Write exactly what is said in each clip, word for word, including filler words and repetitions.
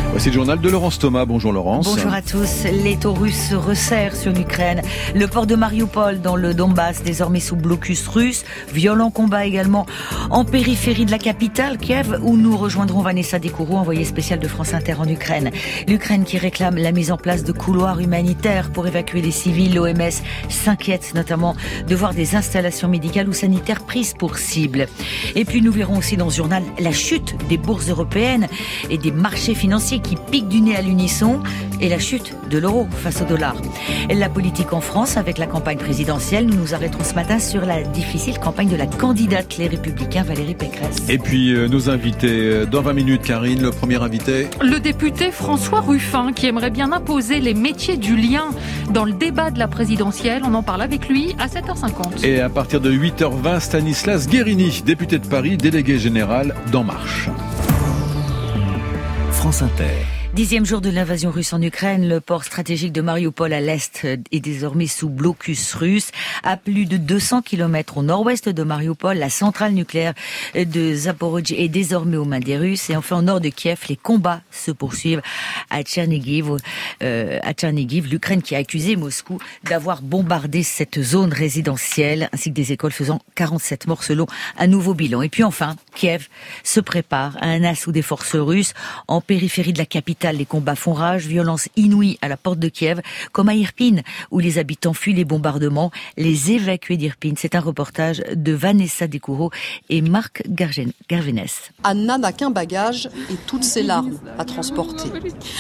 Voici le journal de Laurence Thomas. Bonjour Laurence. Bonjour à tous. Les taux russes se resserrent sur l'Ukraine. Le port de Mariupol dans le Donbass, désormais sous blocus russe. Violents combats également en périphérie de la capitale, Kiev, où nous rejoindrons Vanessa Descouroux, envoyée spéciale de France Inter en Ukraine. L'Ukraine qui réclame la mise en place de couloirs humanitaires pour évacuer les civils. L'O M S s'inquiète notamment de voir des installations médicales ou sanitaires prises pour cible. Et puis nous verrons aussi dans ce journal la chute des bourses européennes et des marchés financiers qui piquent du nez à l'unisson et la chute de l'euro face au dollar. Et la politique en France avec la campagne présidentielle. Nous nous arrêterons ce matin sur la difficile campagne de la candidate Les Républicains Valérie Pécresse. Et puis euh, nos invités dans vingt minutes, Karine, le premier invité. Le député François Ruffin qui aimerait bien imposer les métiers du lien dans le débat de la présidentielle. On en parle avec lui à sept heures cinquante. Et à partir de huit heures vingt, Stanislas Guérini, député de Paris, délégué général d'En Marche. France Inter. Dixième jour de l'invasion russe en Ukraine, le port stratégique de Mariupol à l'est est désormais sous blocus russe. À plus de deux cents kilomètres au nord-ouest de Mariupol, la centrale nucléaire de Zaporijie est désormais aux mains des Russes. Et enfin, au nord de Kiev, les combats se poursuivent à Tchernigiv. Euh, à Tchernigiv, l'Ukraine qui a accusé Moscou d'avoir bombardé cette zone résidentielle, ainsi que des écoles, faisant quarante-sept morts selon un nouveau bilan. Et puis enfin, Kiev se prépare à un assaut des forces russes en périphérie de la capitale. Les combats font rage, violence inouïe à la porte de Kiev, comme à Irpin, où les habitants fuient les bombardements. Les évacués d'Irpin, c'est un reportage de Vanessa Descouroux et Marc Garvenès. Anna n'a qu'un bagage et toutes ses larmes à transporter.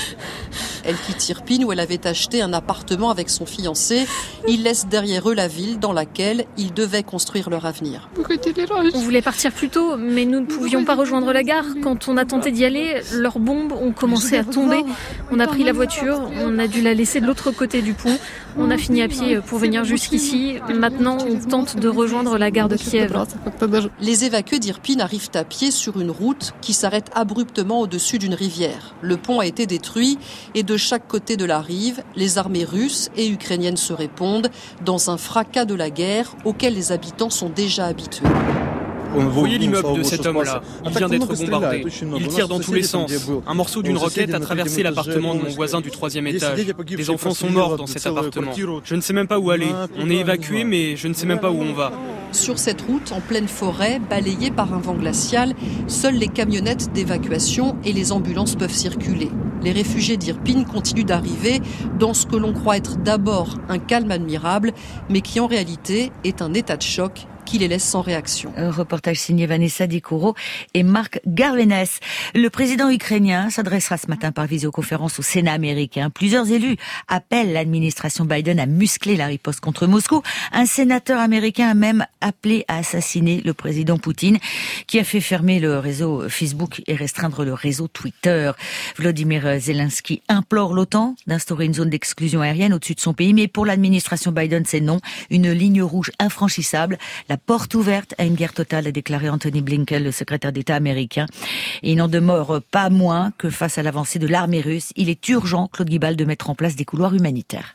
Elle quitte Irpin où elle avait acheté un appartement avec son fiancé. Ils laissent derrière eux la ville dans laquelle ils devaient construire leur avenir. On voulait partir plus tôt, mais nous ne pouvions pas rejoindre la gare. Quand on a tenté d'y aller, leurs bombes ont commencé à tomber. On a pris la voiture, on a dû la laisser de l'autre côté du pont. On a fini à pied pour venir jusqu'ici. Maintenant, on tente de rejoindre la gare de Kiev. Les évacués d'Irpin arrivent à pied sur une route qui s'arrête abruptement au-dessus d'une rivière. Le pont a été détruit et de chaque côté de la rive, les armées russes et ukrainiennes se répondent dans un fracas de la guerre auquel les habitants sont déjà habitués. Vous voyez l'immeuble de cet homme-là, il vient d'être bombardé. Il tire dans tous les sens. Un morceau d'une roquette a traversé l'appartement de mon voisin du troisième étage. Des enfants sont morts dans cet appartement. Je ne sais même pas où aller. On est évacué, mais je ne sais même pas où on va. Sur cette route, en pleine forêt, balayée par un vent glacial, seules les camionnettes d'évacuation et les ambulances peuvent circuler. Les réfugiés d'Irpin continuent d'arriver dans ce que l'on croit être d'abord un calme admirable, mais qui en réalité est un état de choc qui les laisse sans réaction. Un reportage signé Vanessa Descouroux et Marc Garvenès. Le président ukrainien s'adressera ce matin par visioconférence au Sénat américain. Plusieurs élus appellent l'administration Biden à muscler la riposte contre Moscou. Un sénateur américain a même appelé à assassiner le président Poutine, qui a fait fermer le réseau Facebook et restreindre le réseau Twitter. Volodymyr Zelensky implore l'OTAN d'instaurer une zone d'exclusion aérienne au-dessus de son pays, mais pour l'administration Biden, c'est non. Une ligne rouge infranchissable. La porte ouverte à une guerre totale, a déclaré Anthony Blinken, le secrétaire d'État américain. Et il n'en demeure pas moins que face à l'avancée de l'armée russe, il est urgent, Claude Guibal, de mettre en place des couloirs humanitaires.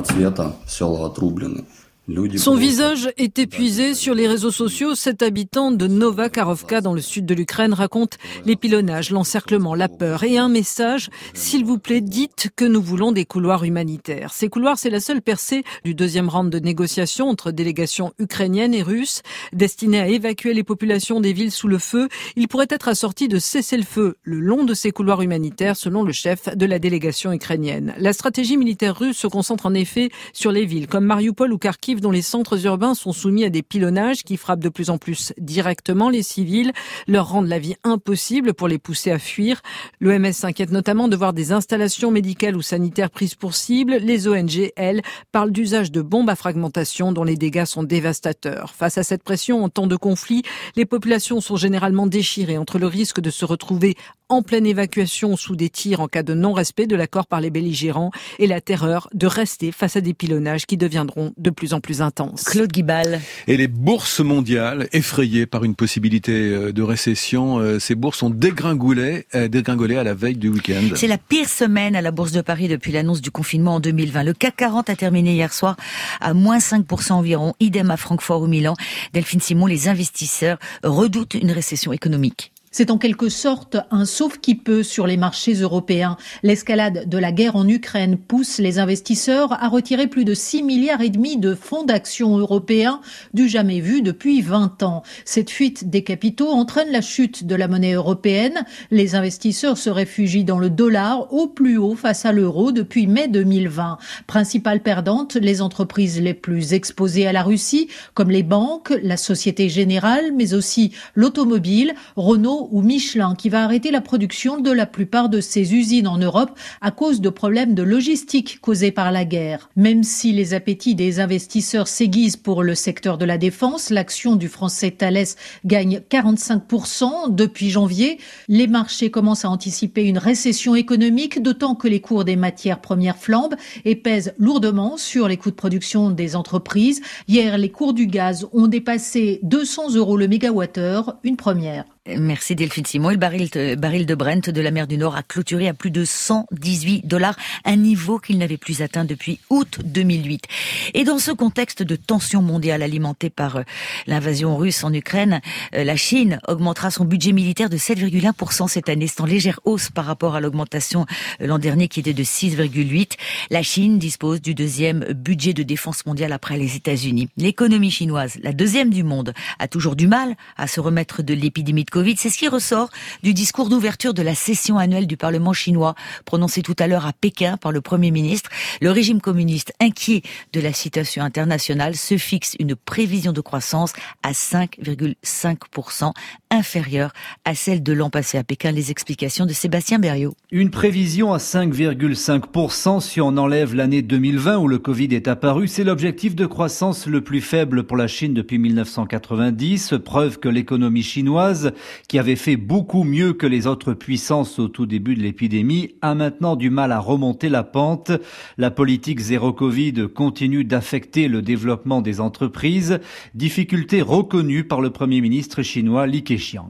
Son visage est épuisé. Sur les réseaux sociaux, cet habitant de Nova Karovka dans le sud de l'Ukraine raconte les pilonnages, l'encerclement, la peur et un message: s'il vous plaît, dites que nous voulons des couloirs humanitaires. Ces couloirs, c'est la seule percée du deuxième round de négociations entre délégations ukrainiennes et russes destinées à évacuer les populations des villes sous le feu. Il pourrait être assorti de cessez-le-feu le long de ces couloirs humanitaires, selon le chef de la délégation ukrainienne. La stratégie militaire russe se concentre en effet sur les villes comme Mariupol ou Kharkiv, dont les centres urbains sont soumis à des pilonnages qui frappent de plus en plus directement les civils, leur rendent la vie impossible pour les pousser à fuir. L'O M S s'inquiète notamment de voir des installations médicales ou sanitaires prises pour cible. Les O N G, elles, parlent d'usage de bombes à fragmentation dont les dégâts sont dévastateurs. Face à cette pression en temps de conflit, les populations sont généralement déchirées entre le risque de se retrouver en pleine évacuation sous des tirs en cas de non-respect de l'accord par les belligérants et la terreur de rester face à des pilonnages qui deviendront de plus en plus intenses. Claude Guibal. Et les bourses mondiales, effrayées par une possibilité de récession, ces bourses ont dégringolé, dégringolé à la veille du week-end. C'est la pire semaine à la Bourse de Paris depuis l'annonce du confinement en deux mille vingt. Le C A C quarante a terminé hier soir à moins cinq pour cent environ, idem à Francfort ou Milan. Delphine Simon, les investisseurs redoutent une récession économique. C'est en quelque sorte un sauve-qui-peut sur les marchés européens. L'escalade de la guerre en Ukraine pousse les investisseurs à retirer plus de six milliards et demi de fonds d'action européens du jamais vu depuis vingt ans. Cette fuite des capitaux entraîne la chute de la monnaie européenne. Les investisseurs se réfugient dans le dollar au plus haut face à l'euro depuis mai deux mille vingt. Principales perdantes, les entreprises les plus exposées à la Russie, comme les banques, la Société Générale, mais aussi l'automobile, Renault ou Michelin, qui va arrêter la production de la plupart de ses usines en Europe à cause de problèmes de logistique causés par la guerre. Même si les appétits des investisseurs s'aiguisent pour le secteur de la défense, l'action du français Thales gagne quarante-cinq pour cent depuis janvier. Les marchés commencent à anticiper une récession économique, d'autant que les cours des matières premières flambent et pèsent lourdement sur les coûts de production des entreprises. Hier, les cours du gaz ont dépassé deux cents euros le mégawattheure, une première. Merci Delphine Simon. Et le baril, baril de Brent de la mer du Nord a clôturé à plus de cent dix-huit dollars, un niveau qu'il n'avait plus atteint depuis août deux mille huit. Et dans ce contexte de tension mondiale alimentée par l'invasion russe en Ukraine, la Chine augmentera son budget militaire de sept virgule un pour cent cette année. C'est en légère hausse par rapport à l'augmentation l'an dernier qui était de six virgule huit. La Chine dispose du deuxième budget de défense mondiale après les États-Unis. L'économie chinoise, la deuxième du monde, a toujours du mal à se remettre de l'épidémie de Covid. C'est ce qui ressort du discours d'ouverture de la session annuelle du Parlement chinois, prononcé tout à l'heure à Pékin par le Premier ministre. Le régime communiste, inquiet de la situation internationale, se fixe une prévision de croissance à cinq virgule cinq pour cent, inférieure à celle de l'an passé à Pékin. Les explications de Sébastien Berriot. Une prévision à cinq virgule cinq pour cent si on enlève l'année deux mille vingt où le Covid est apparu. C'est l'objectif de croissance le plus faible pour la Chine depuis mille neuf cent quatre-vingt-dix. Preuve que l'économie chinoise, qui avait fait beaucoup mieux que les autres puissances au tout début de l'épidémie, a maintenant du mal à remonter la pente. La politique zéro Covid continue d'affecter le développement des entreprises. Difficulté reconnue par le Premier ministre chinois Li Keqiang.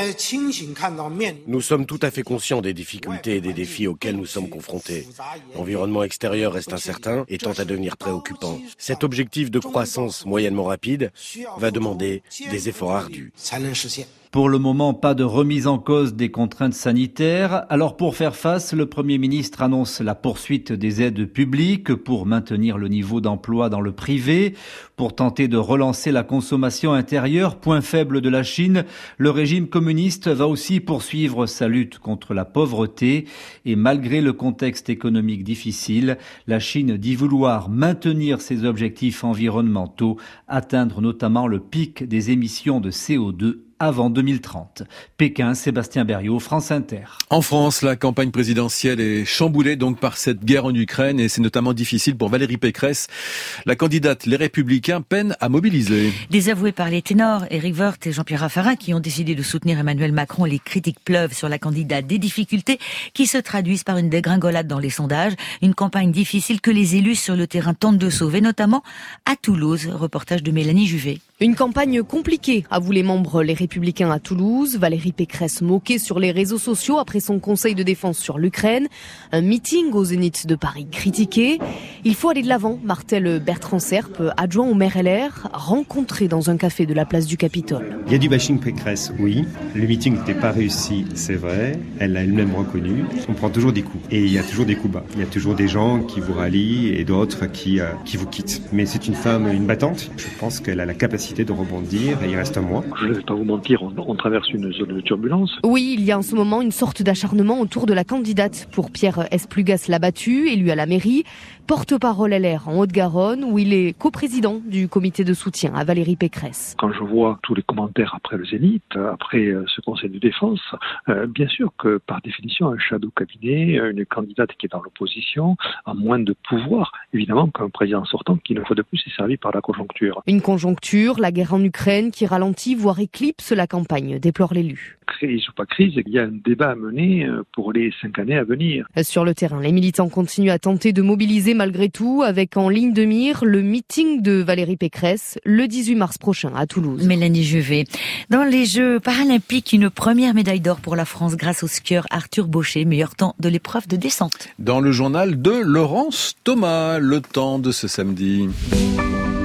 Nous sommes tout à fait conscients des difficultés et des défis auxquels nous sommes confrontés. L'environnement extérieur reste incertain et tend à devenir préoccupant. Cet objectif de croissance moyennement rapide va demander des efforts ardus. Pour le moment, pas de remise en cause des contraintes sanitaires. Alors pour faire face, le Premier ministre annonce la poursuite des aides publiques pour maintenir le niveau d'emploi dans le privé, pour tenter de relancer la consommation intérieure, point faible de la Chine. Le régime communiste va aussi poursuivre sa lutte contre la pauvreté. Et malgré le contexte économique difficile, la Chine dit vouloir maintenir ses objectifs environnementaux, atteindre notamment le pic des émissions de C O deux avant deux mille trente. Pékin, Sébastien Berriot, France Inter. En France, la campagne présidentielle est chamboulée donc par cette guerre en Ukraine et c'est notamment difficile pour Valérie Pécresse. La candidate Les Républicains peine à mobiliser. Désavoués par les ténors, Éric Woerth et Jean-Pierre Raffarin qui ont décidé de soutenir Emmanuel Macron, les critiques pleuvent sur la candidate. Des difficultés qui se traduisent par une dégringolade dans les sondages. Une campagne difficile que les élus sur le terrain tentent de sauver, notamment à Toulouse. Reportage de Mélanie Juvet. Une campagne compliquée, avouent les membres Les Républicains à Toulouse. Valérie Pécresse moquée sur les réseaux sociaux après son conseil de défense sur l'Ukraine. Un meeting au Zénith de Paris critiqué. Il faut aller de l'avant, martèle Bertrand Serpe, adjoint au maire L R, rencontré dans un café de la place du Capitole. Il y a du bashing Pécresse, oui. Le meeting n'était pas réussi, c'est vrai. Elle l'a elle-même reconnu. On prend toujours des coups. Et il y a toujours des coups bas. Il y a toujours des gens qui vous rallient et d'autres qui, euh, qui vous quittent. Mais c'est une femme, une battante. Je pense qu'elle a la capacité de rebondir et il reste un mois. Je ne vais pas vous mentir, on, on traverse une zone de turbulence. Oui, il y a en ce moment une sorte d'acharnement autour de la candidate. Pour Pierre Esplugas Labattu, élu à la mairie, porte-parole L R en Haute-Garonne, où il est coprésident du comité de soutien à Valérie Pécresse. Quand je vois tous les commentaires après le Zénith, après ce conseil de défense, euh, bien sûr que par définition, un shadow cabinet, une candidate qui est dans l'opposition, a moins de pouvoir, évidemment, qu'un président sortant qui, une fois de plus, est servi par la conjoncture. Une conjoncture, la guerre en Ukraine qui ralentit, voire éclipse la campagne, déplore l'élu. Crise ou pas crise, il y a un débat à mener pour les cinq années à venir. Sur le terrain, les militants continuent à tenter de mobiliser malgré tout, avec en ligne de mire le meeting de Valérie Pécresse le dix-huit mars prochain à Toulouse. Mélanie Juvet. Dans les Jeux paralympiques, une première médaille d'or pour la France grâce au skieur Arthur Baucher, meilleur temps de l'épreuve de descente. Dans le journal de Laurence Thomas, le temps de ce samedi.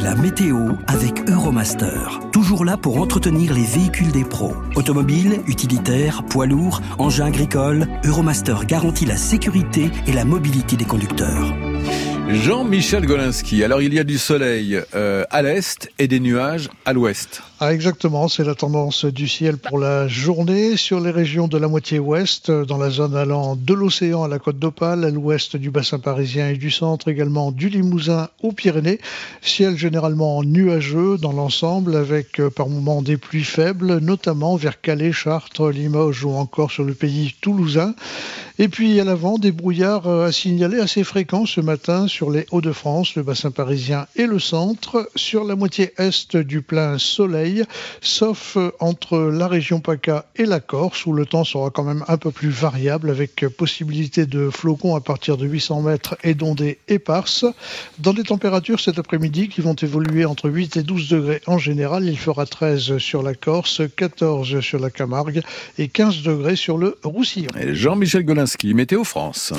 la météo avec Euromaster. Toujours là pour entretenir les véhicules des pros. Automobiles, utilitaires, poids lourds, engins agricoles, Euromaster garantit la sécurité et la mobilité des conducteurs. Jean-Michel Golinski, alors il y a du soleil euh, à l'est et des nuages à l'ouest. Ah exactement, c'est la tendance du ciel pour la journée sur les régions de la moitié ouest, dans la zone allant de l'océan à la Côte d'Opale, à l'ouest du bassin parisien et du centre, également du Limousin aux Pyrénées. Ciel généralement nuageux dans l'ensemble avec euh, par moments des pluies faibles, notamment vers Calais, Chartres, Limoges ou encore sur le pays toulousain. Et puis à l'avant, des brouillards à signaler assez fréquents ce matin sur les Hauts-de-France, le bassin parisien et le centre. Sur la moitié est du plein soleil, sauf entre la région PACA et la Corse, où le temps sera quand même un peu plus variable avec possibilité de flocons à partir de huit cents mètres et d'ondées éparses. Dans les températures cet après-midi qui vont évoluer entre huit et douze degrés en général, il fera treize sur la Corse, quatorze sur la Camargue et quinze degrés sur le Roussillon. Et Jean-Michel Golinski, Météo France.